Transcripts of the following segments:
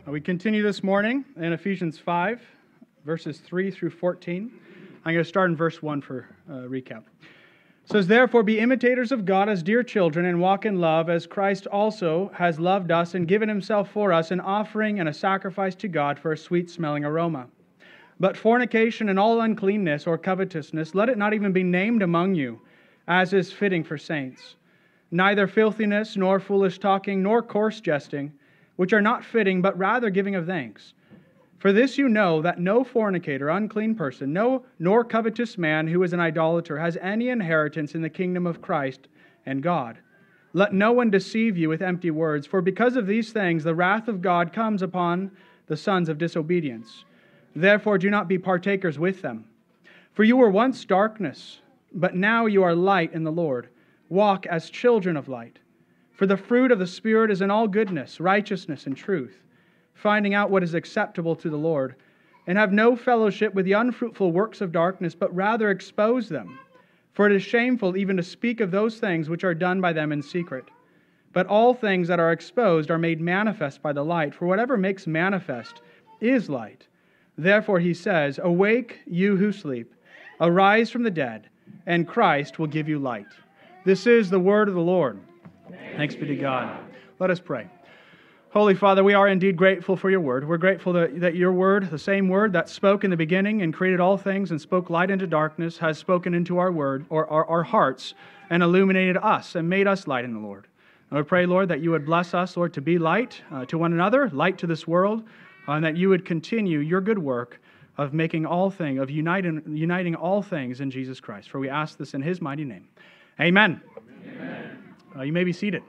We continue this morning in Ephesians 5, verses 3 through 14. I'm going to start in verse 1 for recap. It says, "Therefore be imitators of God as dear children, and walk in love, as Christ also has loved us and given himself for us, an offering and a sacrifice to God for a sweet-smelling aroma. But fornication and all uncleanness or covetousness, let it not even be named among you, as is fitting for saints. Neither filthiness, nor foolish talking, nor coarse jesting, which are not fitting, but rather giving of thanks. For this you know, that no fornicator, unclean person, nor covetous man who is an idolater has any inheritance in the kingdom of Christ and God. Let no one deceive you with empty words, for because of these things the wrath of God comes upon the sons of disobedience. Therefore do not be partakers with them. For you were once darkness, but now you are light in the Lord. Walk as children of light. For the fruit of the Spirit is in all goodness, righteousness, and truth, finding out what is acceptable to the Lord, and have no fellowship with the unfruitful works of darkness, but rather expose them. For it is shameful even to speak of those things which are done by them in secret. But all things that are exposed are made manifest by the light, for whatever makes manifest is light. Therefore he says, Awake, you who sleep, arise from the dead, and Christ will give you light." This is the word of the Lord. Thanks be to God. Let us pray. Holy Father, we are indeed grateful for your word. We're grateful that your word, the same word that spoke in the beginning and created all things and spoke light into darkness, has spoken into our word, or our hearts, and illuminated us and made us light in the Lord. And we pray, Lord, that you would bless us, Lord, to be light to one another, light to this world, and that you would continue your good work of making all things, of uniting all things in Jesus Christ. For we ask this in his mighty name. Amen. Amen. You may be seated.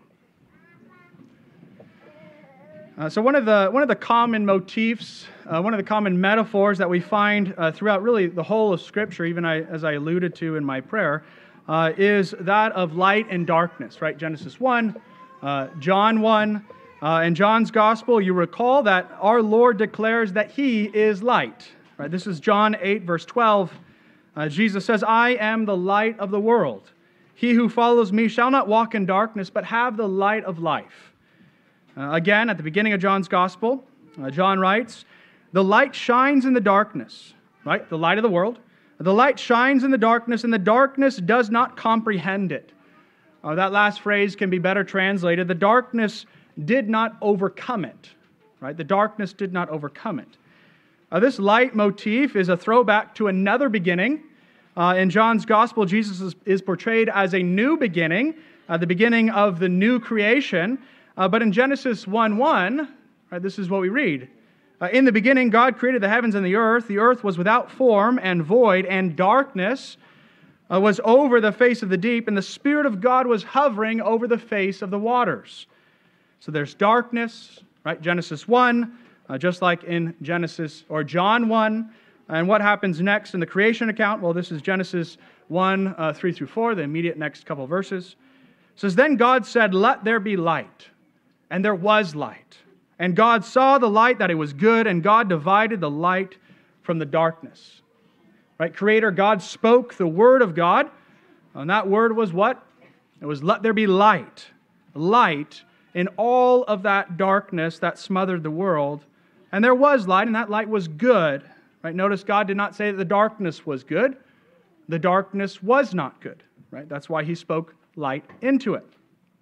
So one of the common motifs, one of the common metaphors that we find throughout really the whole of Scripture, even as I alluded to in my prayer, is that of light and darkness, right? Genesis 1, John 1, in John's Gospel, you recall that our Lord declares that he is light, right? This is John 8, verse 12. Jesus says, "I am the light of the world. He who follows me shall not walk in darkness, but have the light of life." Again, at the beginning of John's Gospel, John writes, "The light shines in the darkness," right? The light of the world. "The light shines in the darkness, and the darkness does not comprehend it." That last phrase can be better translated, "The darkness did not overcome it," right? The darkness did not overcome it. This light motif is a throwback to another beginning. In John's Gospel, Jesus is portrayed as a new beginning, the beginning of the new creation. But in Genesis 1:1, right, this is what we read. "In the beginning, God created the heavens and the earth. The earth was without form and void, and darkness was over the face of the deep, and the Spirit of God was hovering over the face of the waters." So there's darkness, right? Genesis 1, just like in Genesis or John 1. And what happens next in the creation account? Well, this is Genesis 1, 3 through 4, the immediate next couple verses. It says, "Then God said, 'Let there be light.' And there was light. And God saw the light that it was good, and God divided the light from the darkness." Right? Creator God spoke the word of God, and that word was what? It was, "Let there be light." Light in all of that darkness that smothered the world. And there was light, and that light was good. Right? Notice God did not say that the darkness was good. The darkness was not good. Right? That's why he spoke light into it.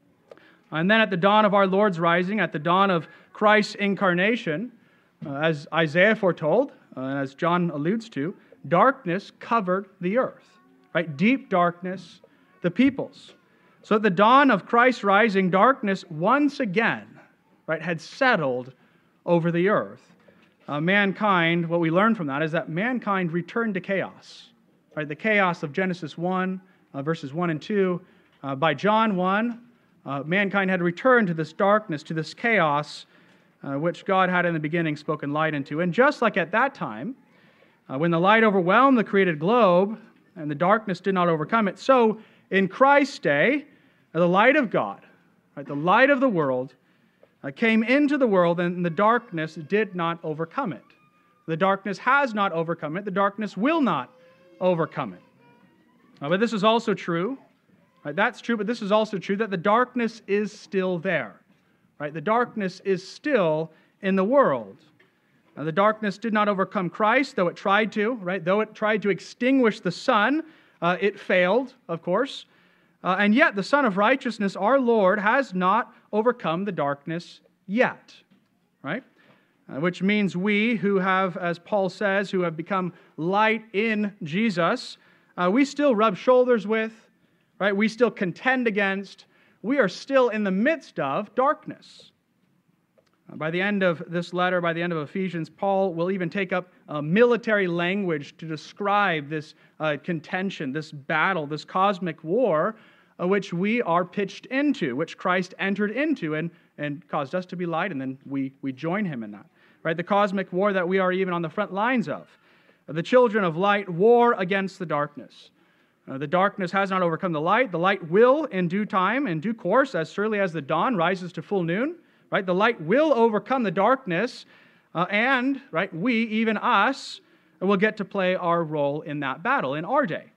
And then at the dawn of our Lord's rising, at the dawn of Christ's incarnation, as Isaiah foretold, and as John alludes to, darkness covered the earth. Right? Deep darkness, the peoples. So at the dawn of Christ's rising, darkness once again, right, had settled over the earth. Mankind, what we learn from that is that mankind returned to chaos. Right? The chaos of Genesis 1, verses 1 and 2. By John 1, mankind had returned to this darkness, to this chaos, which God had in the beginning spoken light into. And just like at that time, when the light overwhelmed the created globe, and the darkness did not overcome it, so in Christ's day, the light of God, right, the light of the world, came into the world, and the darkness did not overcome it. The darkness has not overcome it. The darkness will not overcome it. But this is also true. Right? That's true, but this is also true that the darkness is still there. Right? The darkness is still in the world. The darkness did not overcome Christ, though it tried to, right? Though it tried to extinguish the sun, it failed, of course. And yet the Son of Righteousness, our Lord, has not overcome the darkness yet, right? Which means we who have, as Paul says, who have become light in Jesus, we still rub shoulders with, right? We still contend against. We are still in the midst of darkness. By the end of this letter, by the end of Ephesians, Paul will even take up military language to describe this contention, this battle, this cosmic war, which we are pitched into, which Christ entered into and caused us to be light, and then we join him in that. Right? The cosmic war that we are even on the front lines of. The children of light war against the darkness. The darkness has not overcome the light. The light will, in due time, in due course, as surely as the dawn rises to full noon, right? The light will overcome the darkness, and right, we, even us, will get to play our role in that battle in our day.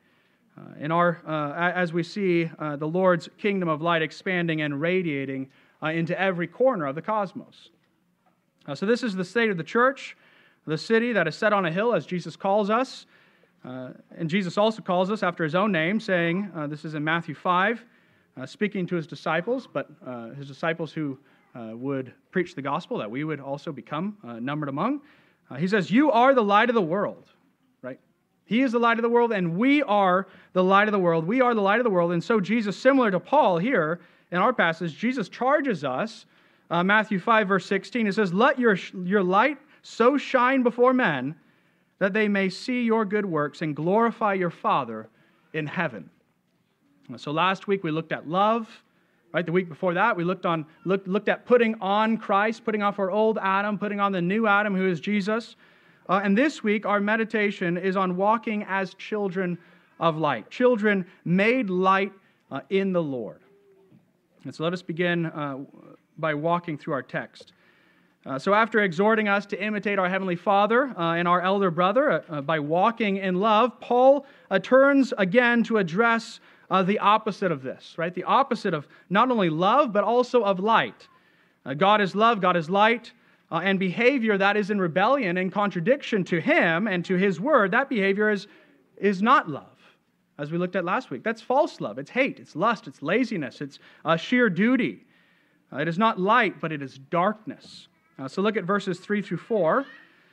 As we see the Lord's kingdom of light expanding and radiating into every corner of the cosmos. So this is the state of the church, the city that is set on a hill, as Jesus calls us. And Jesus also calls us after his own name, saying, this is in Matthew 5, speaking to his disciples, but his disciples who would preach the gospel, that we would also become numbered among. He says, you are the light of the world, right? He is the light of the world, and we are the light of the world. We are the light of the world. And so Jesus, similar to Paul here in our passage, Jesus charges us, Matthew 5, verse 16, it says, let your light so shine before men that they may see your good works and glorify your Father in heaven. So last week we looked at love. Right, the week before that, we looked at putting on Christ, putting off our old Adam, putting on the new Adam, who is Jesus. And this week, our meditation is on walking as children of light, children made light in the Lord. And so let us begin by walking through our text. So after exhorting us to imitate our Heavenly Father and our elder brother by walking in love, Paul turns again to address the opposite of this, right? The opposite of not only love, but also of light. God is love, God is light, and behavior that is in rebellion and contradiction to him and to his word, that behavior is not love, as we looked at last week. That's false love. It's hate, it's lust, it's laziness, it's sheer duty. It is not light, but it is darkness. So look at verses 3 through 4.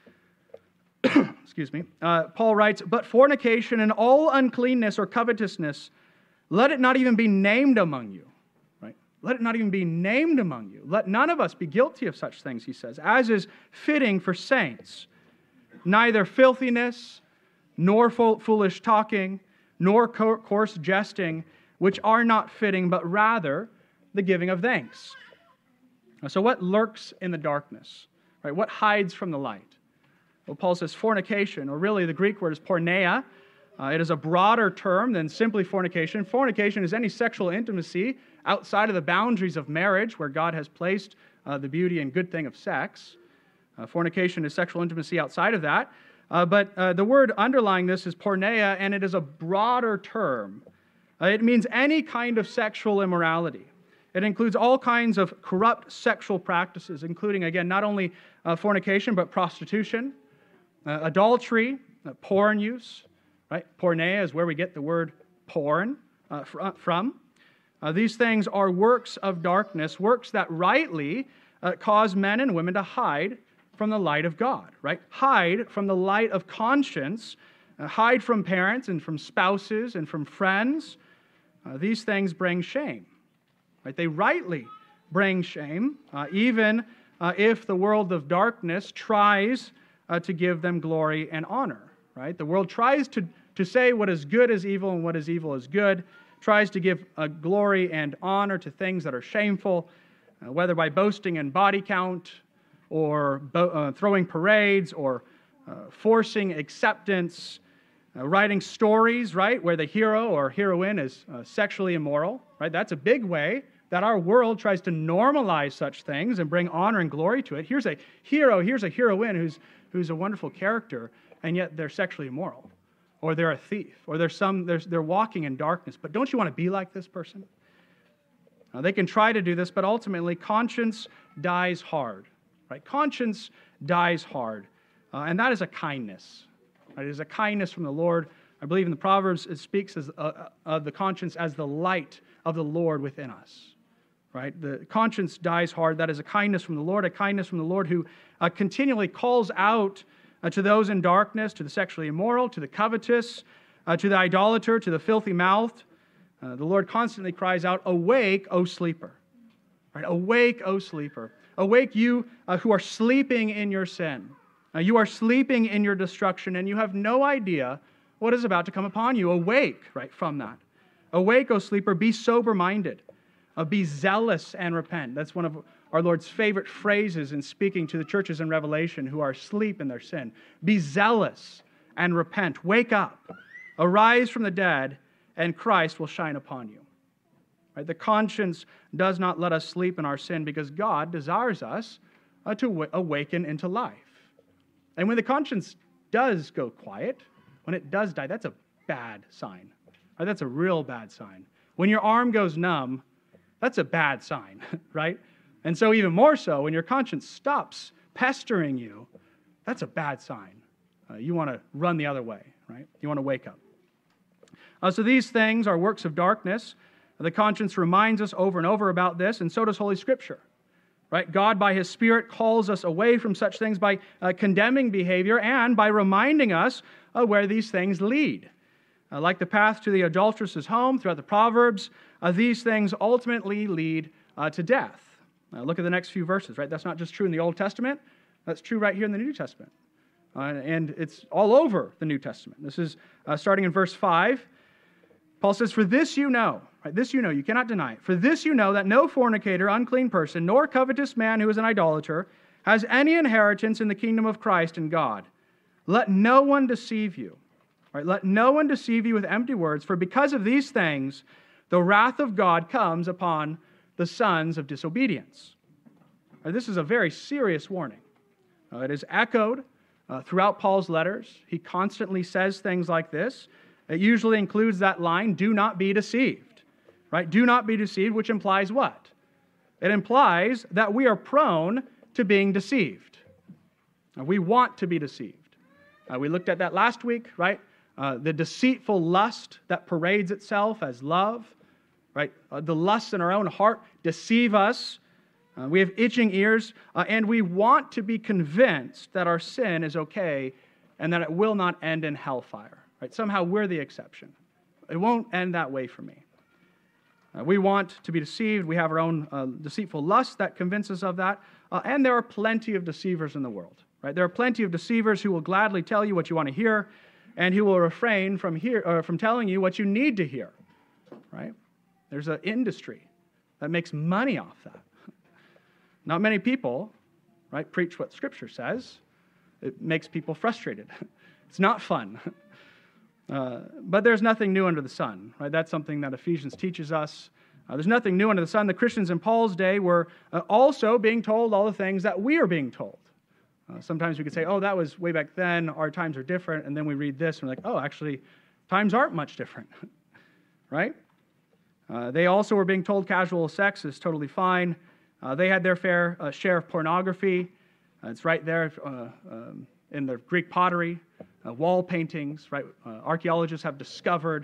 Excuse me. Paul writes, but fornication and all uncleanness or covetousness, let it not even be named among you, right? Let it not even be named among you. Let none of us be guilty of such things, he says, as is fitting for saints. Neither filthiness, nor foolish talking, nor coarse jesting, which are not fitting, but rather the giving of thanks. So what lurks in the darkness, right? What hides from the light? Well, Paul says fornication, or really the Greek word is porneia. It is a broader term than simply fornication. Fornication is any sexual intimacy outside of the boundaries of marriage, where God has placed the beauty and good thing of sex. Fornication is sexual intimacy outside of that. But the word underlying this is porneia, and it is a broader term. It means any kind of sexual immorality. It includes all kinds of corrupt sexual practices, including, again, not only fornication, but prostitution, adultery, porn use. Right? Porneia is where we get the word porn from. These things are works of darkness, works that rightly cause men and women to hide from the light of God, right? Hide from the light of conscience, hide from parents and from spouses and from friends. These things bring shame, right? They rightly bring shame, even if the world of darkness tries to give them glory and honor, right? The world tries to say what is good is evil and what is evil is good, tries to give glory and honor to things that are shameful, whether by boasting in body count or throwing parades or forcing acceptance, writing stories, right, where the hero or heroine is sexually immoral, right? That's a big way that our world tries to normalize such things and bring honor and glory to it. Here's a hero, here's a heroine who's a wonderful character, and yet they're sexually immoral. Or they're a thief, or they're walking in darkness. But don't you want to be like this person? They can try to do this, but ultimately conscience dies hard. right? Conscience dies hard, and that is a kindness. Right? It is a kindness from the Lord. I believe in the Proverbs it speaks of the conscience as the light of the Lord within us. Right? The conscience dies hard. That is a kindness from the Lord who continually calls out to those in darkness, to the sexually immoral, to the covetous, to the idolater, to the filthy mouthed. The Lord constantly cries out, "Awake, O sleeper." Right? Awake, O sleeper. Awake, you who are sleeping in your sin. You are sleeping in your destruction, and you have no idea what is about to come upon you. Awake, right, from that. Awake, O sleeper, be sober-minded. Be zealous and repent. That's one of our Lord's favorite phrases in speaking to the churches in Revelation who are asleep in their sin. Be zealous and repent. Wake up. Arise from the dead, and Christ will shine upon you. Right? The conscience does not let us sleep in our sin because God desires us to awaken into life. And when the conscience does go quiet, when it does die, that's a bad sign. Right? That's a real bad sign. When your arm goes numb, that's a bad sign, right? And so even more so, when your conscience stops pestering you, that's a bad sign. You want to run the other way, right? You want to wake up. So these things are works of darkness. The conscience reminds us over and over about this, and so does Holy Scripture. Right? God, by His Spirit, calls us away from such things by condemning behavior and by reminding us where these things lead. Like the path to the adulteress's home throughout the Proverbs, these things ultimately lead to death. Look at the next few verses, right? That's not just true in the Old Testament. That's true right here in the New Testament. And it's all over the New Testament. This is starting in verse 5. Paul says, "For this you know," right? This you know, you cannot deny it. "For this you know that no fornicator, unclean person, nor covetous man who is an idolater has any inheritance in the kingdom of Christ and God. Let no one deceive you." Right? "Let no one deceive you with empty words, for because of these things, the wrath of God comes upon the sons of disobedience." Right? This is a very serious warning. It is echoed throughout Paul's letters. He constantly says things like this. It usually includes that line, "Do not be deceived." Right? Do not be deceived, which implies what? It implies that we are prone to being deceived. We want to be deceived. We looked at that last week, right? The deceitful lust that parades itself as love, right? The lusts in our own heart deceive us. We have itching ears, and we want to be convinced that our sin is okay and that it will not end in hellfire. Right? Somehow we're the exception. It won't end that way for me. We want to be deceived. We have our own deceitful lust that convinces us of that. And there are plenty of deceivers in the world. Right? There are plenty of deceivers who will gladly tell you what you want to hear and who will refrain from telling you what you need to hear. Right? There's an industry that makes money off that. Not many people, right, preach what Scripture says. It makes people frustrated. It's not fun. But there's nothing new under the sun, right? That's something that Ephesians teaches us. There's nothing new under the sun. The Christians in Paul's day were also being told all the things that we are being told. Sometimes we could say, oh, that was way back then. Our times are different. And then we read this and we're like, oh, actually, times aren't much different, right? They also were being told casual sex is totally fine. They had their fair share of pornography. It's right there in the Greek pottery. Wall paintings, right? Archaeologists have discovered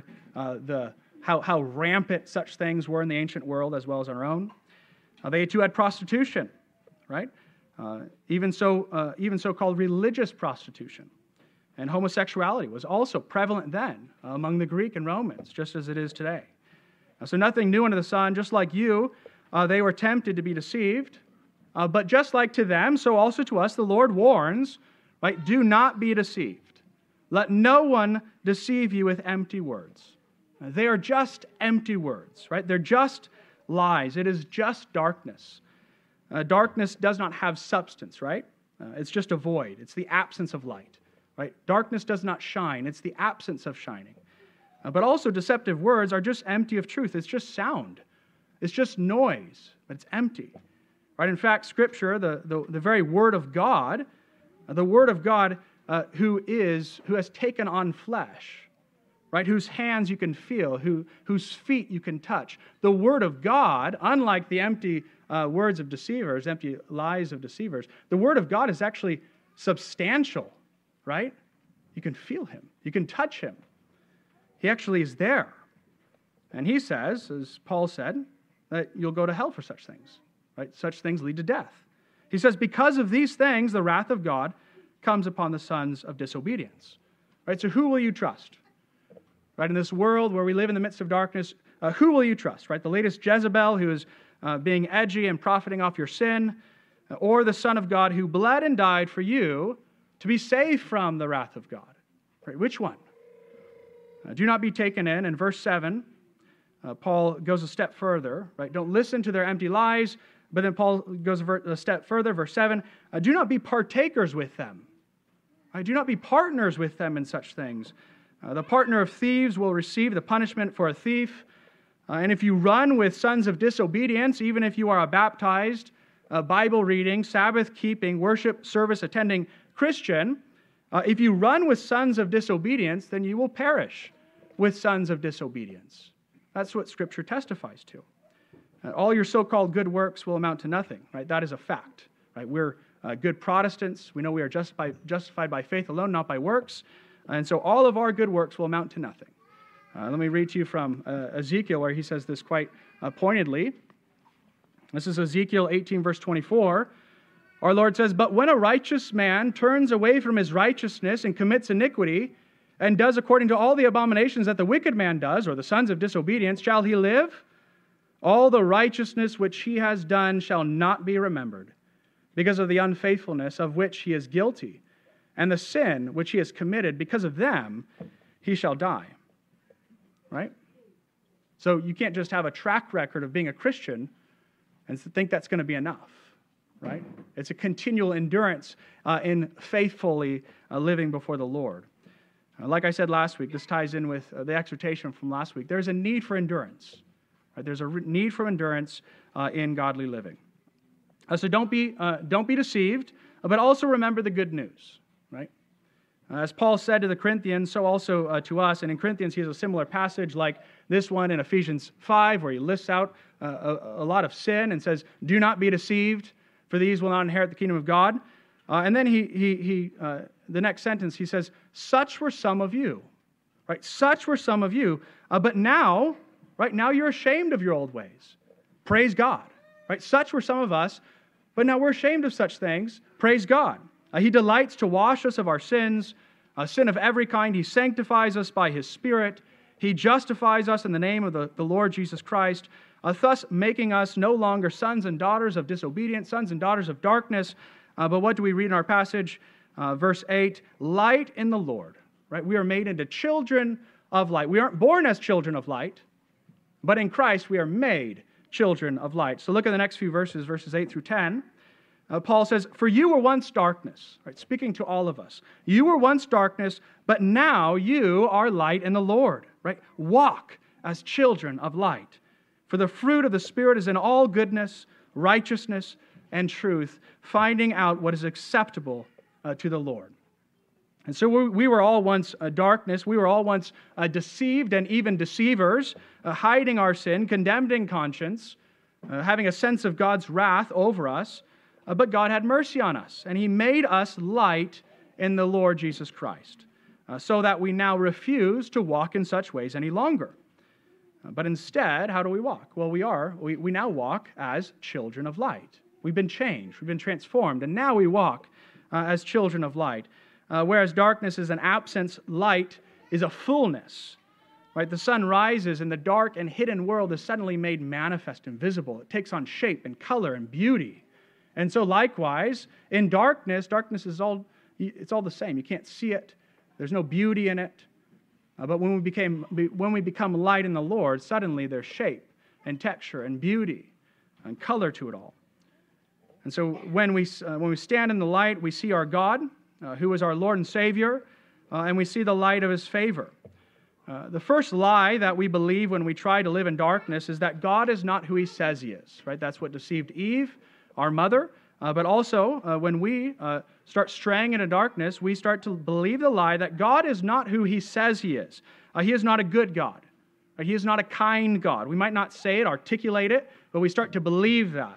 how rampant such things were in the ancient world as well as our own. They too had prostitution, right? Even so-called religious prostitution. And homosexuality was also prevalent then among the Greek and Romans, just as it is today. So nothing new under the sun. Just like you, they were tempted to be deceived. But just like to them, so also to us, the Lord warns, right? Do not be deceived. Let no one deceive you with empty words. They are just empty words, right? They're just lies. It is just darkness. Darkness does not have substance, right? It's just a void. It's the absence of light, right? Darkness does not shine. It's the absence of shining. But also deceptive words are just empty of truth. It's just sound. It's just noise, but it's empty. Right? In fact, Scripture, the very Word of God, who has taken on flesh, right? Whose hands you can feel, whose feet you can touch. The Word of God, unlike the empty words of deceivers, empty lies of deceivers. The Word of God is actually substantial, right? You can feel Him. You can touch Him. He actually is there. And He says, as Paul said, that you'll go to hell for such things, right? Such things lead to death. He says, because of these things, the wrath of God comes upon the sons of disobedience, right? So who will you trust? Right, in this world where we live in the midst of darkness, who will you trust? Right, the latest Jezebel who is being edgy and profiting off your sin, or the Son of God who bled and died for you to be saved from the wrath of God. Right, which one? Do not be taken in. In verse 7, Paul goes a step further. Right, don't listen to their empty lies. But then Paul goes a step further, verse 7. Do not be partakers with them. Right, do not be partners with them in such things. The partner of thieves will receive the punishment for a thief. And if you run with sons of disobedience, even if you are a baptized, Bible reading, Sabbath keeping, worship service attending Christian, if you run with sons of disobedience, then you will perish with sons of disobedience. That's what Scripture testifies to. All your so-called good works will amount to nothing, right? That is a fact, right? We're good Protestants. We know we are justified by faith alone, not by works. And so all of our good works will amount to nothing. Let me read to you from Ezekiel, where he says this quite pointedly. This is Ezekiel 18, verse 24. Our Lord says, "But when a righteous man turns away from his righteousness and commits iniquity, and does according to all the abominations that the wicked man does, or the sons of disobedience, shall he live? All the righteousness which he has done shall not be remembered, because of the unfaithfulness of which he is guilty. And the sin which he has committed, because of them, he shall die." Right? So you can't just have a track record of being a Christian and think that's going to be enough. Right? It's a continual endurance in faithfully living before the Lord. Like I said last week, this ties in with the exhortation from last week. There's a need for endurance. Right? There's a need for endurance in godly living. So don't be deceived, but also remember the good news. Right? As Paul said to the Corinthians, so also to us. And in Corinthians, he has a similar passage like this one in Ephesians 5, where he lists out a lot of sin and says, "Do not be deceived, for these will not inherit the kingdom of God." And then the next sentence, he says, "Such were some of you." Right? Such were some of you. But now, right now you're ashamed of your old ways. Praise God. Right? Such were some of us, but now we're ashamed of such things. Praise God. He delights to wash us of our sins, sin of every kind. He sanctifies us by His Spirit. He justifies us in the name of the Lord Jesus Christ, thus making us no longer sons and daughters of disobedience, sons and daughters of darkness. But what do we read in our passage? Verse 8, light in the Lord. Right? We are made into children of light. We aren't born as children of light, but in Christ we are made children of light. So look at the next few verses, verses 8 through 10. Paul says, "For you were once darkness," right, speaking to all of us. "You were once darkness, but now you are light in the Lord." Right? Walk as children of light. "For the fruit of the Spirit is in all goodness, righteousness, and truth, finding out what is acceptable to the Lord." And so we were all once darkness. We were all once deceived and even deceivers, hiding our sin, condemned in conscience, having a sense of God's wrath over us. But God had mercy on us, and He made us light in the Lord Jesus Christ, so that we now refuse to walk in such ways any longer. But instead, how do we walk? Well, we now walk as children of light. We've been changed, we've been transformed, and now we walk as children of light. Whereas darkness is an absence, light is a fullness. Right? The sun rises, and the dark and hidden world is suddenly made manifest and visible. It takes on shape and color and beauty. And so likewise, in darkness is all the same. You can't see it. There's no beauty in it. But when we become light in the Lord, suddenly there's shape and texture and beauty and color to it all. And so when we stand in the light, we see our God, who is our Lord and Savior, and we see the light of His favor. The first lie that we believe when we try to live in darkness is that God is not who He says He is. Right? That's what deceived Eve, our mother. But also, when we start straying into darkness, we start to believe the lie that God is not who He says He is. He is not a good God. He is not a kind God. We might not say it, articulate it, but we start to believe that.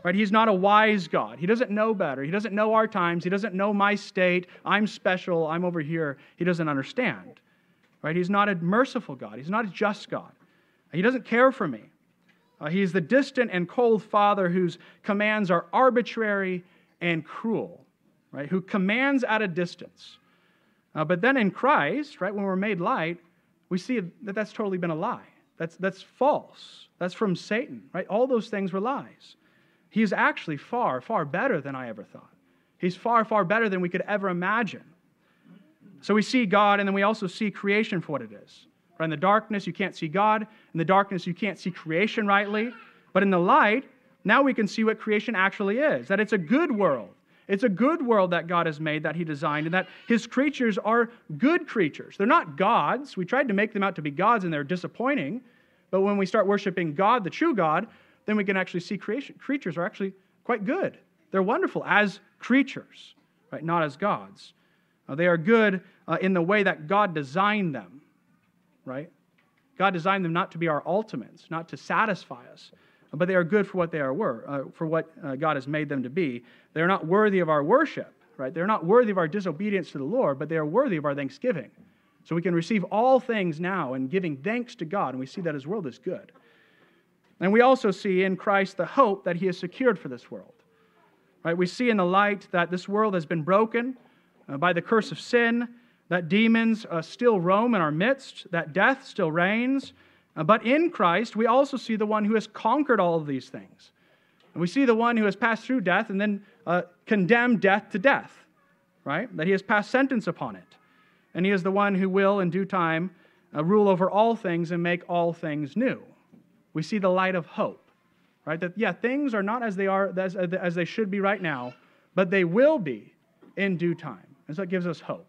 Right? He's not a wise God. He doesn't know better. He doesn't know our times. He doesn't know my state. I'm special. I'm over here. He doesn't understand. Right? He's not a merciful God. He's not a just God. He doesn't care for me. He's the distant and cold Father whose commands are arbitrary and cruel, right? Who commands at a distance. But then in Christ, right, when we're made light, we see that that's totally been a lie. That's false. That's from Satan, right? All those things were lies. He's actually far, far better than I ever thought. He's far, far better than we could ever imagine. So we see God, and then we also see creation for what it is. Right? In the darkness, you can't see God. In the darkness, you can't see creation rightly. But in the light, now we can see what creation actually is, that it's a good world. It's a good world that God has made, that He designed, and that His creatures are good creatures. They're not gods. We tried to make them out to be gods, and they're disappointing. But when we start worshiping God, the true God, then we can actually see creation. Creatures are actually quite good. They're wonderful as creatures, right? Not as gods. They are good in the way that God designed them. Right? God designed them not to be our ultimates, not to satisfy us, but they are good for what they are for what God has made them to be. They are not worthy of our worship, right? They're not worthy of our disobedience to the Lord, but they are worthy of our thanksgiving. So we can receive all things now in giving thanks to God, and we see that His world is good. And we also see in Christ the hope that He has secured for this world. Right? We see in the light that this world has been broken by the curse of sin, that demons still roam in our midst, that death still reigns. But in Christ, we also see the one who has conquered all of these things. And we see the one who has passed through death and then condemned death to death, right? That He has passed sentence upon it. And He is the one who will, in due time, rule over all things and make all things new. We see the light of hope, right? That, things are not as they are, as they should be right now, but they will be in due time. And so it gives us hope.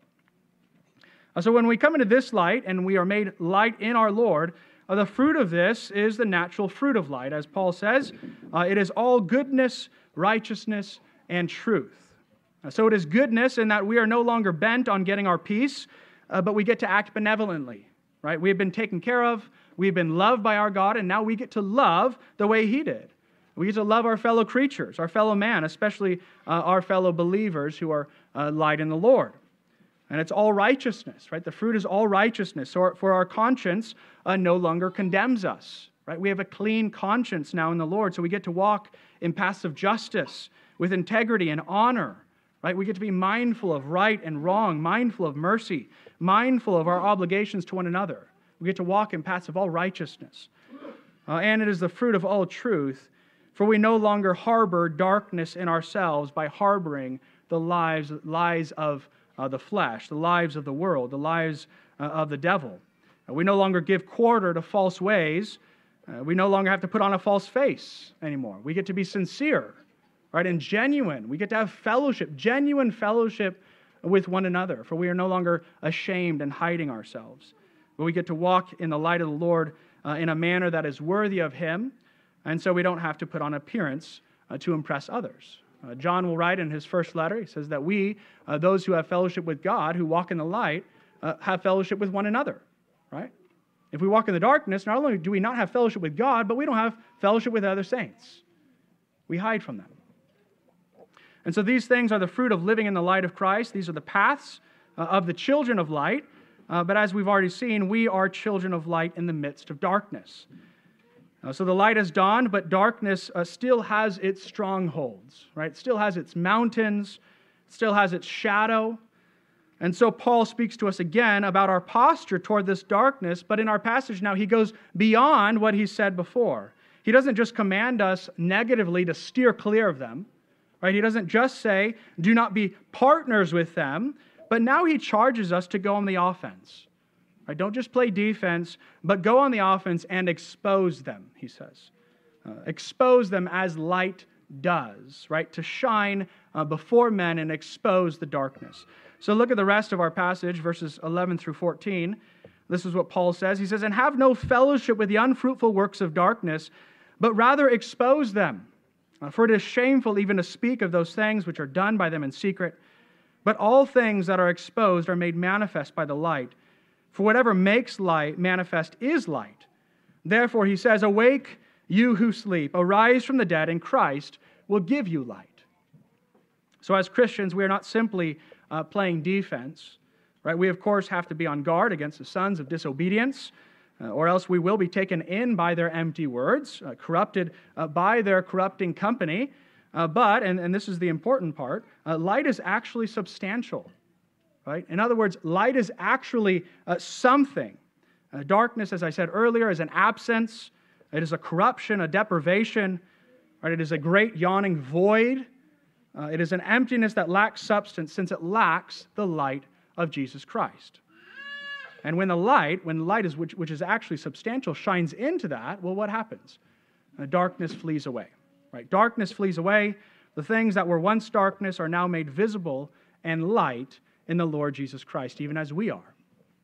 So when we come into this light and we are made light in our Lord, the fruit of this is the natural fruit of light. As Paul says, it is all goodness, righteousness, and truth. So it is goodness in that we are no longer bent on getting our peace, but we get to act benevolently. Right? We have been taken care of, we have been loved by our God, and now we get to love the way He did. We get to love our fellow creatures, our fellow man, especially our fellow believers who are light in the Lord. And it's all righteousness, right? The fruit is all righteousness. So for our conscience no longer condemns us, right? We have a clean conscience now in the Lord, so we get to walk in paths of justice with integrity and honor, right? We get to be mindful of right and wrong, mindful of mercy, mindful of our obligations to one another. We get to walk in paths of all righteousness. And it is the fruit of all truth, for we no longer harbor darkness in ourselves by harboring the lies of the flesh, the lives of the world, the lives of the devil. We no longer give quarter to false ways. We no longer have to put on a false face anymore. We get to be sincere, right, and genuine. We get to have fellowship, genuine fellowship with one another, for we are no longer ashamed and hiding ourselves. But we get to walk in the light of the Lord in a manner that is worthy of Him, and so we don't have to put on appearance to impress others. John will write in his first letter, he says that we, those who have fellowship with God, who walk in the light, have fellowship with one another, right? If we walk in the darkness, not only do we not have fellowship with God, but we don't have fellowship with other saints. We hide from them. And so these things are the fruit of living in the light of Christ. These are the paths of the children of light. But as we've already seen, we are children of light in the midst of darkness. So the light has dawned, but darkness still has its strongholds, right? It still has its mountains, still has its shadow. And so Paul speaks to us again about our posture toward this darkness, but in our passage now he goes beyond what he said before. He doesn't just command us negatively to steer clear of them, right? He doesn't just say, do not be partners with them, but now he charges us to go on the offense. Right? Don't just play defense, but go on the offense and expose them, he says. Expose them as light does, right? To shine before men and expose the darkness. So look at the rest of our passage, verses 11 through 14. This is what Paul says. He says, and have no fellowship with the unfruitful works of darkness, but rather expose them. For it is shameful even to speak of those things which are done by them in secret. But all things that are exposed are made manifest by the light. For whatever makes light manifest is light. Therefore, he says, awake, you who sleep, arise from the dead, and Christ will give you light. So as Christians, we are not simply playing defense, right? We, of course, have to be on guard against the sons of disobedience, or else we will be taken in by their empty words, corrupted by their corrupting company. But, and this is the important part, light is actually substantial, right? In other words, light is actually something. Darkness, as I said earlier, is an absence. It is a corruption, a deprivation, right? It is a great yawning void. It is an emptiness that lacks substance since it lacks the light of Jesus Christ. And when the light is which is actually substantial, shines into that, well, what happens? Darkness flees away, right? Darkness flees away. The things that were once darkness are now made visible and light in the Lord Jesus Christ, even as we are.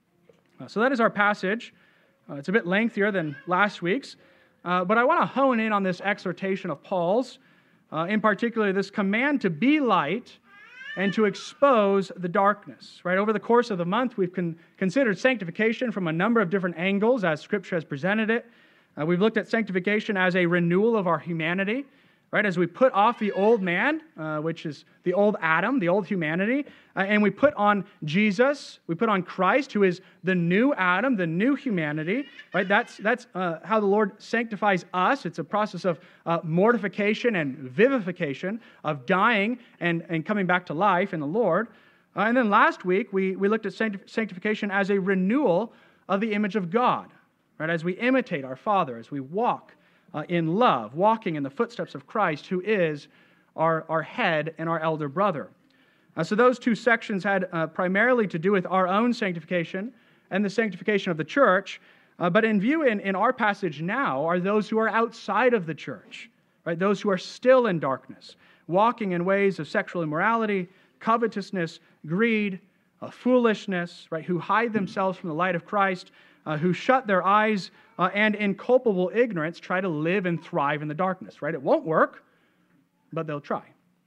So that is our passage. It's a bit lengthier than last week's, but I want to hone in on this exhortation of Paul's, in particular this command to be light and to expose the darkness. Right? Over the course of the month, we've considered sanctification from a number of different angles as Scripture has presented it. We've looked at sanctification as a renewal of our humanity, right? As we put off the old man, which is the old Adam, the old humanity, and we put on Jesus, we put on Christ, who is the new Adam, the new humanity, right? That's how the Lord sanctifies us. It's a process of mortification and vivification, of dying and coming back to life in the Lord. And then last week, we looked at sanctification as a renewal of the image of God, right? As we imitate our Father, as we walk in love, walking in the footsteps of Christ, who is our head and our elder brother. So those two sections had primarily to do with our own sanctification and the sanctification of the church. But in view in our passage now are those who are outside of the church, right? Those who are still in darkness, walking in ways of sexual immorality, covetousness, greed, foolishness, right? Who hide themselves from the light of Christ, who shut their eyes and in culpable ignorance try to live and thrive in the darkness, right? It won't work, but they'll try.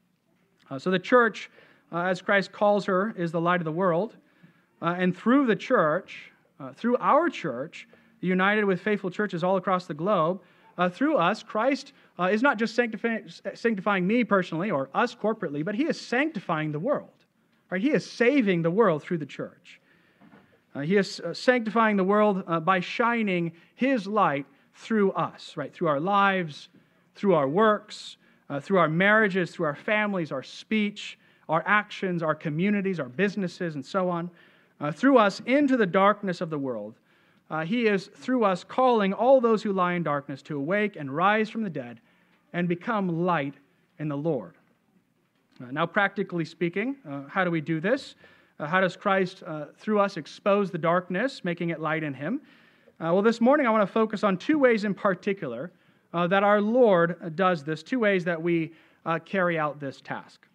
So the church, as Christ calls her, is the light of the world. And through the church, through our church, united with faithful churches all across the globe, through us, Christ is not just sanctifying me personally or us corporately, but He is sanctifying the world. Right? He is saving the world through the church. He is sanctifying the world by shining His light through us, right? Through our lives, through our works, through our marriages, through our families, our speech, our actions, our communities, our businesses, and so on. Through us into the darkness of the world. He is, through us, calling all those who lie in darkness to awake and rise from the dead and become light in the Lord. Now, practically speaking, how do we do this? How does Christ, through us, expose the darkness, making it light in Him? Well, this morning I want to focus on two ways in particular that our Lord does this, two ways that we carry out this task.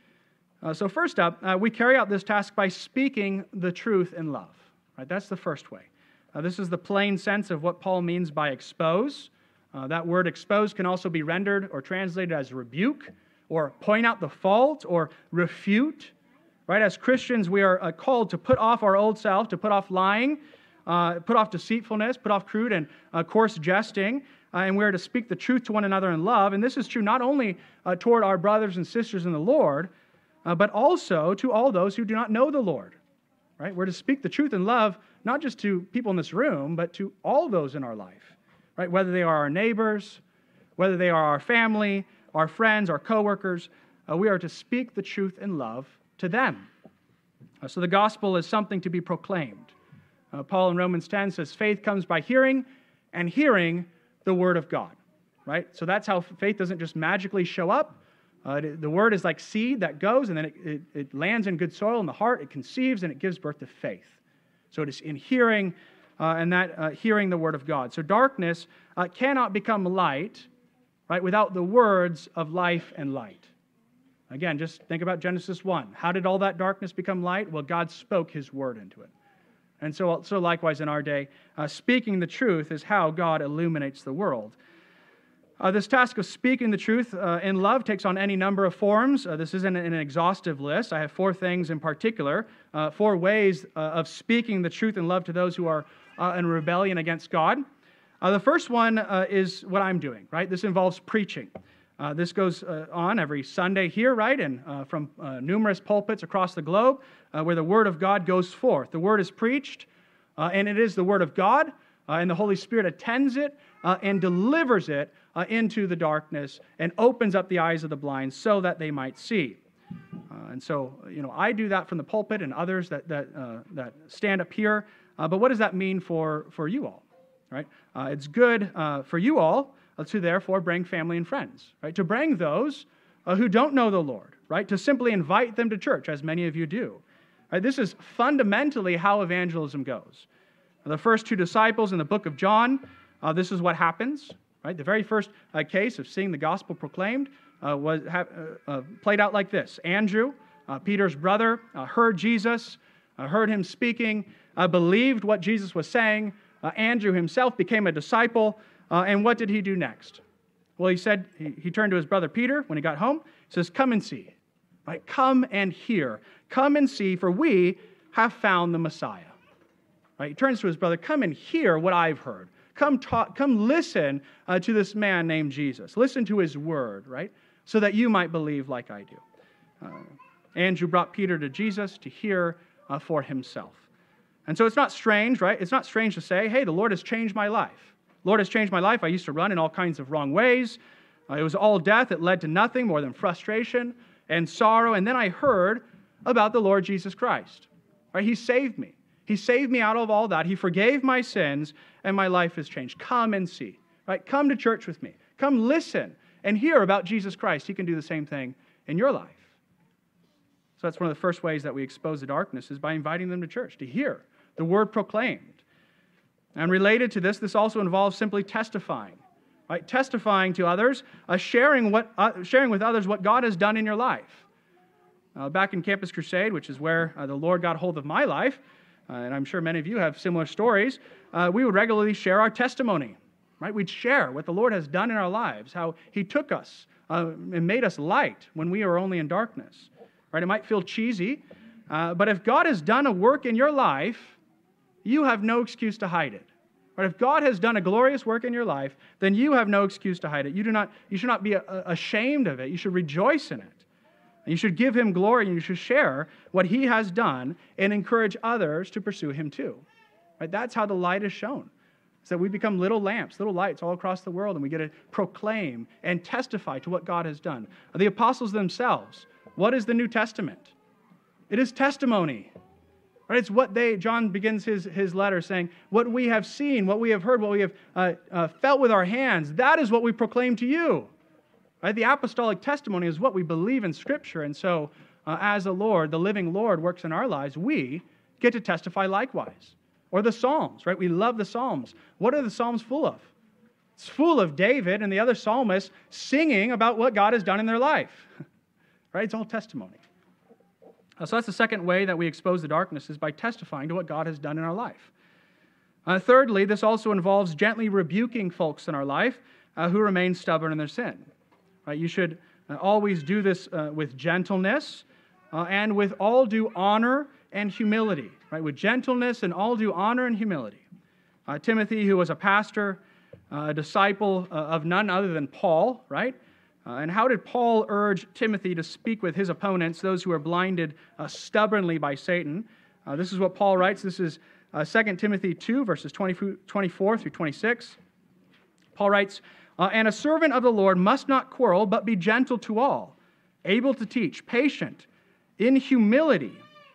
So first up, we carry out this task by speaking the truth in love. Right? That's the first way. This is the plain sense of what Paul means by expose. That word expose can also be rendered or translated as rebuke, or point out the fault, or refute. Right? As Christians, we are called to put off our old self, to put off lying, put off deceitfulness, put off crude and coarse jesting, and we are to speak the truth to one another in love. And this is true not only toward our brothers and sisters in the Lord, but also to all those who do not know the Lord. Right? We're to speak the truth in love, not just to people in this room, but to all those in our life. Right? Whether they are our neighbors, whether they are our family, our friends, our coworkers, we are to speak the truth in love to them. So the gospel is something to be proclaimed. Paul in Romans 10 says, faith comes by hearing, and hearing the word of God. Right? So that's how faith doesn't just magically show up. The word is like seed that goes, and then it lands in good soil in the heart, it conceives, and it gives birth to faith. So it is in hearing, and that hearing the word of God. So darkness cannot become light, right, without the words of life and light. Again, just think about Genesis 1. How did all that darkness become light? Well, God spoke His word into it. And so likewise in our day, speaking the truth is how God illuminates the world. This task of speaking the truth in love takes on any number of forms. This isn't an exhaustive list. I have 4 things in particular, 4 ways of speaking the truth in love to those who are in rebellion against God. The first one is what I'm doing, right? This involves preaching. This goes on every Sunday here, right? And from numerous pulpits across the globe where the Word of God goes forth. The Word is preached, and it is the Word of God, and the Holy Spirit attends it and delivers it into the darkness and opens up the eyes of the blind so that they might see. And so, I do that from the pulpit and others that stand up here. But what does that mean for you all, right? It's good for you all to therefore bring family and friends, right? To bring those who don't know the Lord, right? To simply invite them to church, as many of you do. Right? This is fundamentally how evangelism goes. The first two disciples in the book of John, this is what happens, right? The very first case of seeing the gospel proclaimed was played out like this. Andrew, Peter's brother, heard Jesus, heard him speaking, believed what Jesus was saying. Andrew himself became a disciple, and what did he do next? Well, he said, he turned to his brother Peter when he got home. He says, come and see, right? Come and hear. Come and see, for we have found the Messiah. Right? He turns to his brother, come and hear what I've heard. Come listen to this man named Jesus. Listen to his word, right? So that you might believe like I do. Andrew brought Peter to Jesus to hear for himself. And so it's not strange, right? It's not strange to say, hey, the Lord has changed my life. The Lord has changed my life. I used to run in all kinds of wrong ways. It was all death. It led to nothing more than frustration and sorrow. And then I heard about the Lord Jesus Christ. Right? He saved me. He saved me out of all that. He forgave my sins, and my life has changed. Come and see. Right? Come to church with me. Come listen and hear about Jesus Christ. He can do the same thing in your life. So that's one of the first ways that we expose the darkness is by inviting them to church, to hear the word proclaimed. And related to this also involves simply testifying. Right? Testifying to others, sharing with others what God has done in your life. Back in Campus Crusade, which is where the Lord got hold of my life, and I'm sure many of you have similar stories, we would regularly share our testimony. Right? We'd share what the Lord has done in our lives, how He took us and made us light when we were only in darkness. Right? It might feel cheesy, but if God has done a work in your life, you have no excuse to hide it. Right? If God has done a glorious work in your life, then you have no excuse to hide it. You should not be ashamed of it. You should rejoice in it. You should give Him glory, and you should share what He has done and encourage others to pursue Him too. Right? That's how the light is shown. It's that we become little lamps, little lights all across the world, and we get to proclaim and testify to what God has done. The apostles themselves, what is the New Testament? It is testimony. Right? It's what John begins his letter saying, what we have seen, what we have heard, what we have felt with our hands, that is what we proclaim to you. Right? The apostolic testimony is what we believe in Scripture, and so as the Lord, the living Lord, works in our lives, we get to testify likewise. Or the Psalms, right? We love the Psalms. What are the Psalms full of? It's full of David and the other psalmists singing about what God has done in their life. Right? It's all testimony. So that's the second way that we expose the darkness is by testifying to what God has done in our life. Thirdly, this also involves gently rebuking folks in our life who remain stubborn in their sin. Right? You should always do this with gentleness and with all due honor and humility. Right? With gentleness and all due honor and humility. Timothy, who was a pastor, a disciple of none other than Paul, right? And how did Paul urge Timothy to speak with his opponents, those who are blinded stubbornly by Satan? This is what Paul writes. This is 2 Timothy 2, verses 24 through 26. Paul writes, and a servant of the Lord must not quarrel, but be gentle to all, able to teach, patient, in humility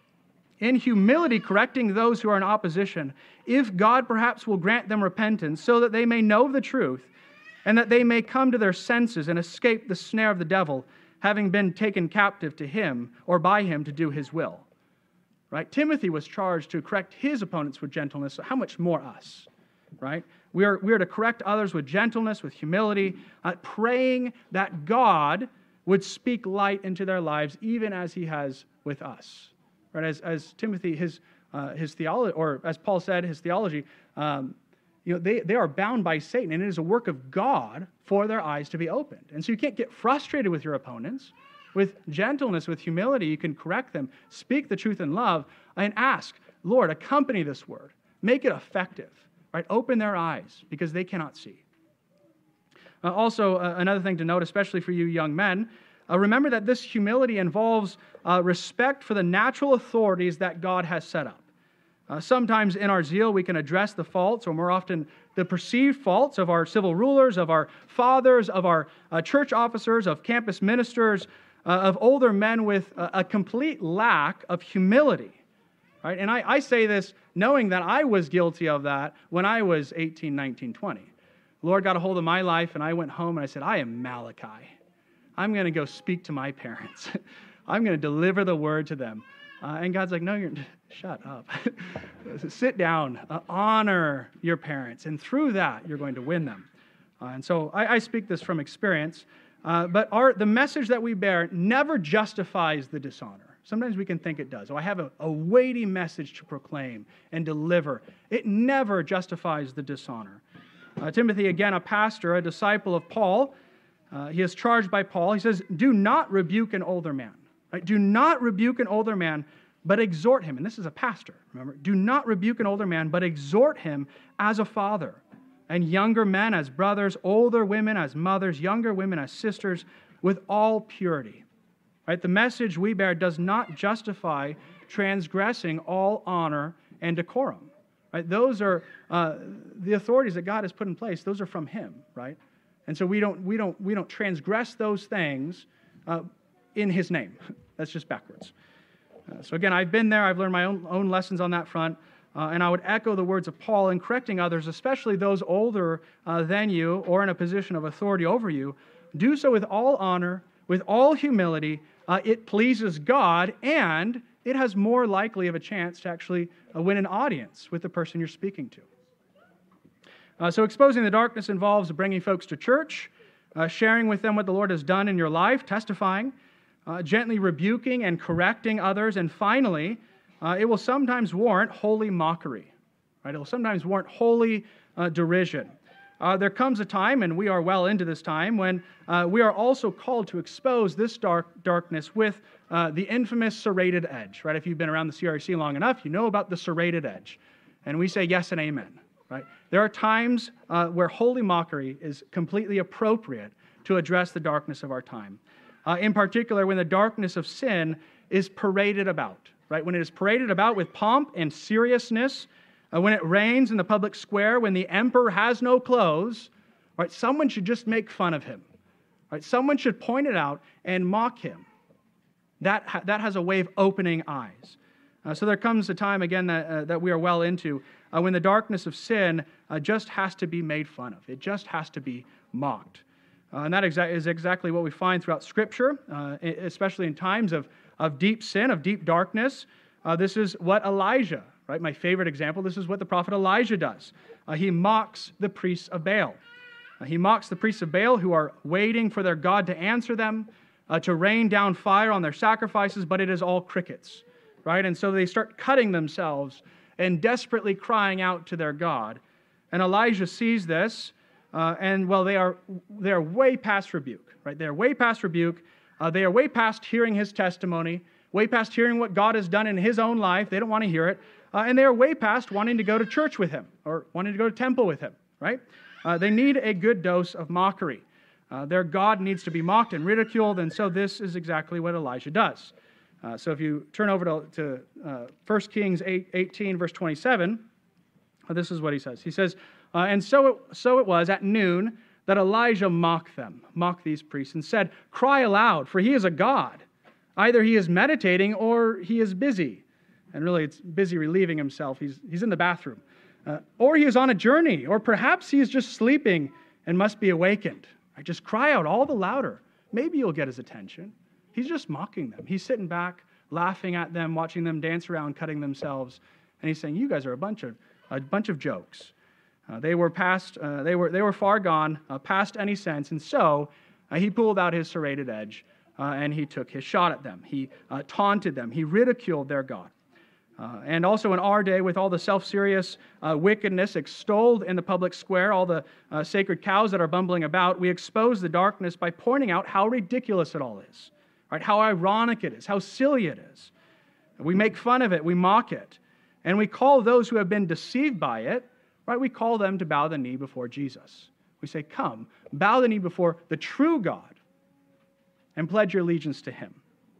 correcting those who are in opposition, if God perhaps will grant them repentance, so that they may know the truth, and that they may come to their senses and escape the snare of the devil, having been taken captive to him or by him to do his will. Right? Timothy was charged to correct his opponents with gentleness, so how much more us? Right? We are to correct others with gentleness, with humility, praying that God would speak light into their lives, even as He has with us. Right? As Timothy, his theology, or as Paul said, his theology, they are bound by Satan, and it is a work of God for their eyes to be opened. And so you can't get frustrated with your opponents. With gentleness, with humility, you can correct them, speak the truth in love, and ask, Lord, accompany this word. Make it effective. Right? Open their eyes, because they cannot see. Also, another thing to note, especially for you young men, remember that this humility involves respect for the natural authorities that God has set up. Sometimes in our zeal, we can address the faults, or more often the perceived faults of our civil rulers, of our fathers, of our church officers, of campus ministers, of older men with a complete lack of humility. Right? And I say this knowing that I was guilty of that when I was 18, 19, 20. The Lord got a hold of my life, and I went home and I said, I am Malachi. I'm going to go speak to my parents. I'm going to deliver the word to them. And God's like, no, shut up. Sit down, honor your parents, and through that, you're going to win them. And so I speak this from experience, but the message that we bear never justifies the dishonor. Sometimes we can think it does. Oh, I have a weighty message to proclaim and deliver. It never justifies the dishonor. Timothy, again, a pastor, a disciple of Paul, he is charged by Paul. He says, do not rebuke an older man. Right? Do not rebuke an older man, but exhort him. And this is a pastor, remember. Do not rebuke an older man, but exhort him as a father, and younger men as brothers, older women as mothers, younger women as sisters, with all purity. Right? The message we bear does not justify transgressing all honor and decorum. Right? Those are the authorities that God has put in place. Those are from Him, right? And so we don't transgress those things in His name. That's just backwards. So again, I've been there. I've learned my own lessons on that front. And I would echo the words of Paul in correcting others, especially those older than you or in a position of authority over you. Do so with all honor, with all humility. It pleases God, and it has more likely of a chance to actually win an audience with the person you're speaking to. So exposing the darkness involves bringing folks to church, sharing with them what the Lord has done in your life, testifying, gently rebuking and correcting others, and finally, it will sometimes warrant holy mockery. Right? It will sometimes warrant holy derision. There comes a time, and we are well into this time, when we are also called to expose this darkness with the infamous serrated edge. Right? If you've been around the CRC long enough, you know about the serrated edge. And we say yes and amen. Right? There are times where holy mockery is completely appropriate to address the darkness of our time. In particular, when the darkness of sin is paraded about. Right? When it is paraded about with pomp and seriousness, when it rains in the public square, when the emperor has no clothes, right, someone should just make fun of him. Right? Someone should point it out and mock him. That has a way of opening eyes. So there comes a time, again, that we are well into, when the darkness of sin just has to be made fun of. It just has to be mocked. And that is exactly what we find throughout Scripture, especially in times of deep sin, of deep darkness. This is what Elijah, right? My favorite example, this is what the prophet Elijah does. He mocks the priests of Baal. He mocks the priests of Baal who are waiting for their God to answer them, to rain down fire on their sacrifices, but it is all crickets, right? And so they start cutting themselves and desperately crying out to their God. And Elijah sees this, and well, they are way past rebuke, right? They are way past rebuke. They are way past hearing his testimony, way past hearing what God has done in his own life. They don't want to hear it. And they are way past wanting to go to church with him or wanting to go to temple with him, right? They need a good dose of mockery. Their God needs to be mocked and ridiculed, and so this is exactly what Elijah does. So if you turn over to 1 Kings 18, verse 27, this is what he says. He says, and so it was at noon that Elijah mocked these priests, and said, cry aloud, for he is a god. Either he is meditating or he is busy. And really, it's busy relieving himself. He's in the bathroom. Or he is on a journey, or perhaps he is just sleeping and must be awakened. I just cry out all the louder. Maybe you'll get his attention. He's just mocking them. He's sitting back, laughing at them, watching them dance around, cutting themselves. And he's saying, you guys are a bunch of jokes. They were far gone, past any sense. And so he pulled out his serrated edge, and he took his shot at them. He taunted them. He ridiculed their God. And also in our day, with all the self-serious wickedness extolled in the public square, all the sacred cows that are bumbling about, we expose the darkness by pointing out how ridiculous it all is, right? How ironic it is, how silly it is. We make fun of it, we mock it, and we call those who have been deceived by it, right? We call them to bow the knee before Jesus. We say, come, bow the knee before the true God and pledge your allegiance to him.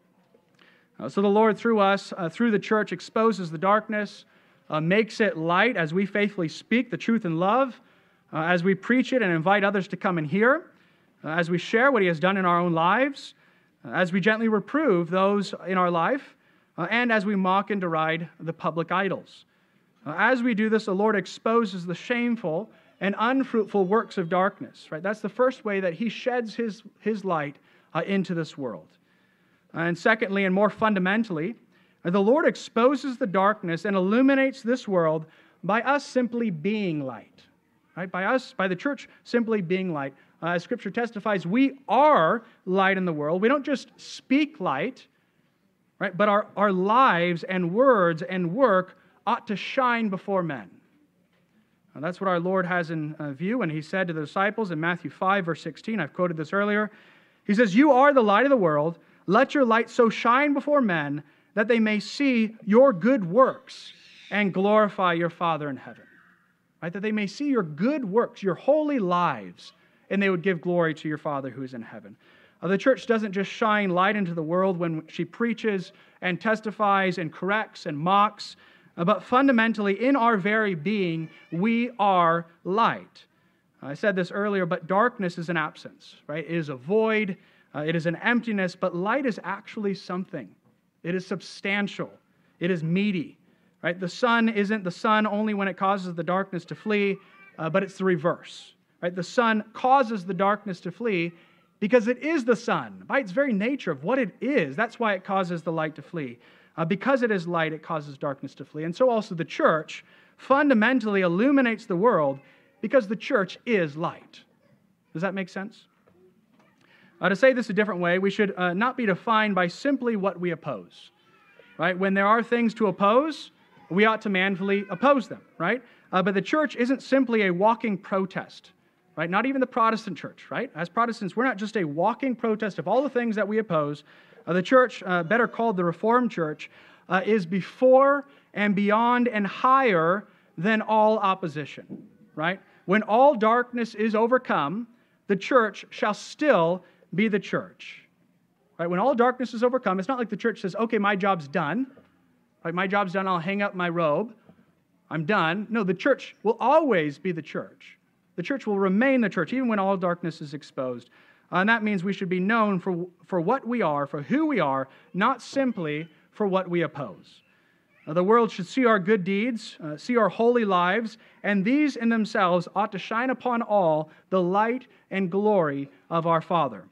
So the Lord, through us, through the church, exposes the darkness, makes it light as we faithfully speak the truth in love, as we preach it and invite others to come and hear, as we share what he has done in our own lives, as we gently reprove those in our life, and as we mock and deride the public idols. As we do this, the Lord exposes the shameful and unfruitful works of darkness. Right? That's the first way that he sheds his light into this world. And secondly, and more fundamentally, the Lord exposes the darkness and illuminates this world by us simply being light. Right? By the church simply being light. As Scripture testifies, we are light in the world. We don't just speak light, right? But our lives and words and work ought to shine before men. And that's what our Lord has in view when he said to the disciples in Matthew 5, verse 16, I've quoted this earlier. He says, "You are the light of the world. Let your light so shine before men that they may see your good works and glorify your Father in heaven." Right? That they may see your good works, your holy lives, and they would give glory to your Father who is in heaven. The church doesn't just shine light into the world when she preaches and testifies and corrects and mocks, but fundamentally in our very being, we are light. I said this earlier, but darkness is an absence, right? It is a void, it is an emptiness, but light is actually something. It is substantial. It is meaty, right? The sun isn't the sun only when it causes the darkness to flee, but it's the reverse, right? The sun causes the darkness to flee because it is the sun. By its very nature of what it is, that's why it causes the light to flee. Because it is light, it causes darkness to flee. And so also the church fundamentally illuminates the world because the church is light. Does that make sense? To say this a different way, we should not be defined by simply what we oppose. Right? When there are things to oppose, we ought to manfully oppose them. Right? But the church isn't simply a walking protest. Right? Not even the Protestant church. Right? As Protestants, we're not just a walking protest of all the things that we oppose. The church, better called the Reformed Church, is before and beyond and higher than all opposition. Right? When all darkness is overcome, the church shall still be the church. Right? When all darkness is overcome, it's not like the church says, okay, my job's done. Right? My job's done, I'll hang up my robe. I'm done. No, the church will always be the church. The church will remain the church, even when all darkness is exposed. And that means we should be known for what we are, for who we are, not simply for what we oppose. The world should see our good deeds, see our holy lives, and these in themselves ought to shine upon all the light and glory of our Father.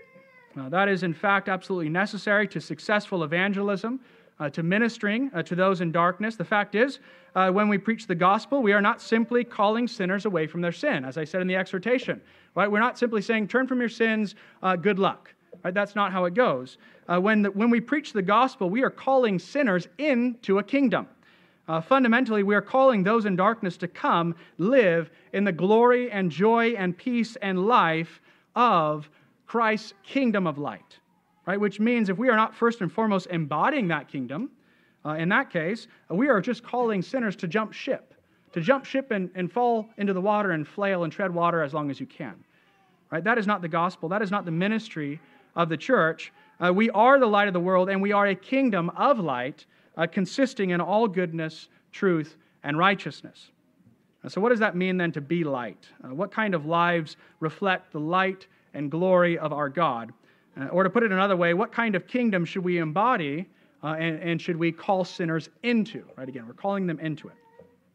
That is, in fact, absolutely necessary to successful evangelism, to ministering to those in darkness. The fact is, when we preach the gospel, we are not simply calling sinners away from their sin, as I said in the exhortation. Right? We're not simply saying, turn from your sins, good luck. Right? That's not how it goes. When we preach the gospel, we are calling sinners into a kingdom. Fundamentally, we are calling those in darkness to come live in the glory and joy and peace and life of Christ's kingdom of light. Right? Which means if we are not first and foremost embodying that kingdom, in that case, we are just calling sinners to jump ship. To jump ship and fall into the water and flail and tread water as long as you can. Right? That is not the gospel. That is not the ministry of the church. We are the light of the world, and we are a kingdom of light consisting in all goodness, truth, and righteousness. So what does that mean then to be light? What kind of lives reflect the light and glory of our God? Or to put it another way, what kind of kingdom should we embody and should we call sinners into? Right? Again, we're calling them into it.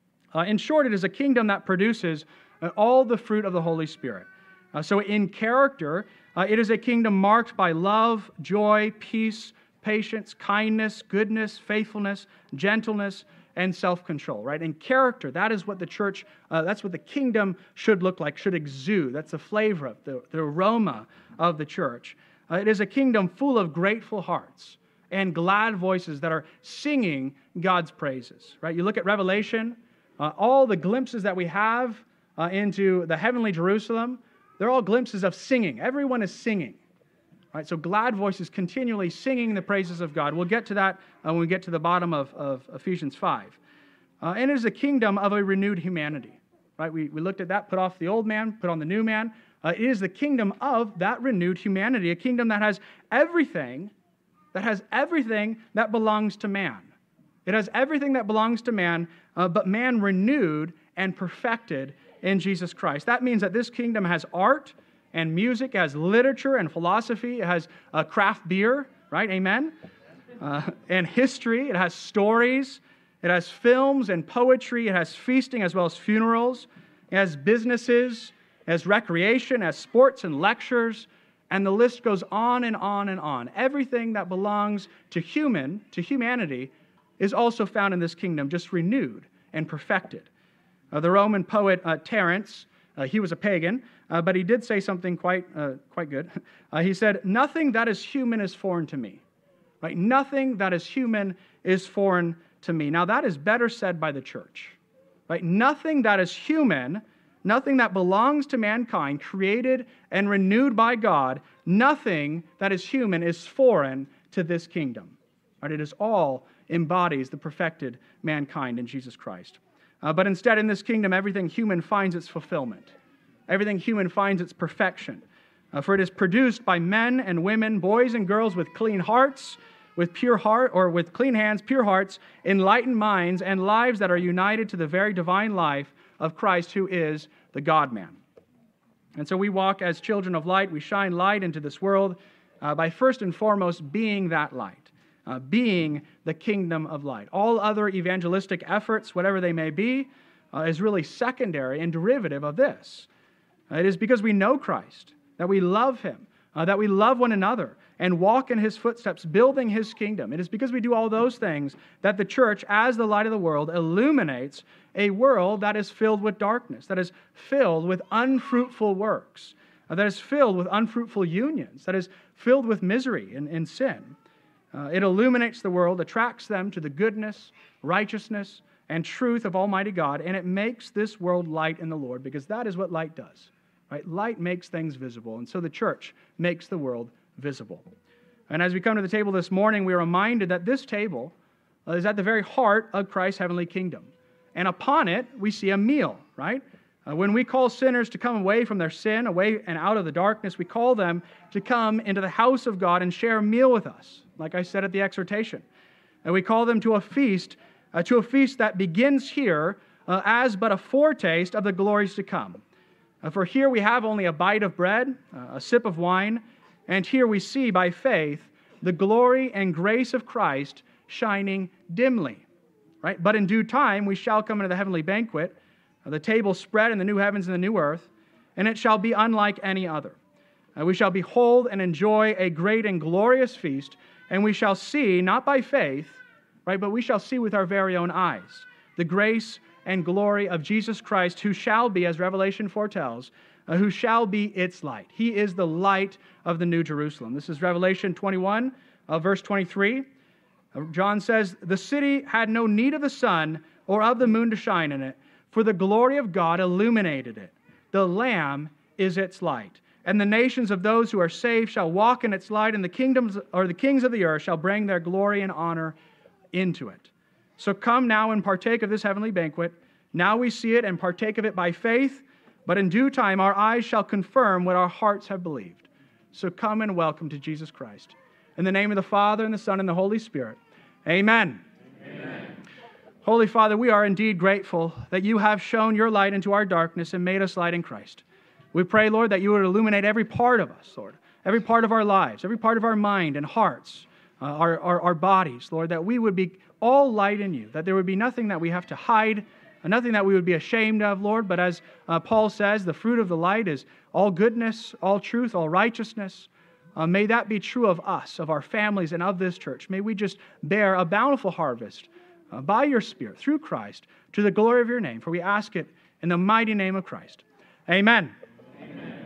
In short, it is a kingdom that produces all the fruit of the Holy Spirit. So in character, it is a kingdom marked by love, joy, peace, patience, kindness, goodness, faithfulness, gentleness, and self-control. Right? In character, that is what the church, that's what the kingdom should look like, should exude. That's the flavor of the aroma of the church. It is a kingdom full of grateful hearts and glad voices that are singing God's praises. Right? You look at Revelation, all the glimpses that we have into the heavenly Jerusalem, they're all glimpses of singing. Everyone is singing. Right? So glad voices continually singing the praises of God. We'll get to that when we get to the bottom of Ephesians 5. And it is a kingdom of a renewed humanity. right? We looked at that, put off the old man, put on the new man. It is the kingdom of that renewed humanity, a kingdom that has everything that belongs to man. It has everything that belongs to man, but man renewed and perfected in Jesus Christ. That means that this kingdom has art and music, it has literature and philosophy, it has craft beer, right? Amen? And history, it has stories, it has films and poetry, it has feasting as well as funerals, it has businesses, it has recreation, it has sports and lectures, and the list goes on and on and on. Everything that belongs to humanity, is also found in this kingdom, just renewed and perfected. The Roman poet Terence, he was a pagan, but he did say something quite good. He said, "Nothing that is human is foreign to me." Right? Nothing that is human is foreign to me. Now that is better said by the church. Right? Nothing that is human, nothing that belongs to mankind, created and renewed by God, nothing that is human is foreign to this kingdom. Right? It is all embodies the perfected mankind in Jesus Christ. But instead, in this kingdom, everything human finds its fulfillment. Everything human finds its perfection. For it is produced by men and women, boys and girls with clean hearts, with clean hands, pure hearts, enlightened minds, and lives that are united to the very divine life of Christ, who is the God-man. And so we walk as children of light. We shine light into this world by first and foremost being that light. Being the kingdom of light. All other evangelistic efforts, whatever they may be, is really secondary and derivative of this. It is because we know Christ, that we love Him, that we love one another, and walk in His footsteps, building His kingdom. It is because we do all those things that the church, as the light of the world, illuminates a world that is filled with darkness, that is filled with unfruitful works, that is filled with unfruitful unions, that is filled with misery and sin. It illuminates the world, attracts them to the goodness, righteousness, and truth of Almighty God, and it makes this world light in the Lord, because that is what light does. Right? Light makes things visible, and so the church makes the world visible. And as we come to the table this morning, we are reminded that this table is at the very heart of Christ's heavenly kingdom. And upon it, we see a meal, right? When we call sinners to come away from their sin, away and out of the darkness, we call them to come into the house of God and share a meal with us, like I said at the exhortation. And we call them to a feast that begins here as but a foretaste of the glories to come. For here we have only a bite of bread, a sip of wine, and here we see by faith the glory and grace of Christ shining dimly. Right? But in due time we shall come into the heavenly banquet, the table spread in the new heavens and the new earth, and it shall be unlike any other. We shall behold and enjoy a great and glorious feast, and we shall see, not by faith, right, but we shall see with our very own eyes, the grace and glory of Jesus Christ, who shall be, as Revelation foretells, who shall be its light. He is the light of the New Jerusalem. This is Revelation 21, verse 23. John says, "The city had no need of the sun or of the moon to shine in it, for the glory of God illuminated it. The Lamb is its light. And the nations of those who are saved shall walk in its light, and the kingdoms or the kings of the earth shall bring their glory and honor into it." So come now and partake of this heavenly banquet. Now we see it and partake of it by faith, but in due time our eyes shall confirm what our hearts have believed. So come and welcome to Jesus Christ. In the name of the Father, and the Son, and the Holy Spirit. Amen. Amen. Holy Father, we are indeed grateful that you have shown your light into our darkness and made us light in Christ. We pray, Lord, that you would illuminate every part of us, Lord, every part of our lives, every part of our mind and hearts, our bodies, Lord, that we would be all light in you, that there would be nothing that we have to hide, nothing that we would be ashamed of, Lord, but as Paul says, the fruit of the light is all goodness, all truth, all righteousness. May that be true of us, of our families, and of this church. May we just bear a bountiful harvest by your Spirit, through Christ, to the glory of your name. For we ask it in the mighty name of Christ. Amen. Amen.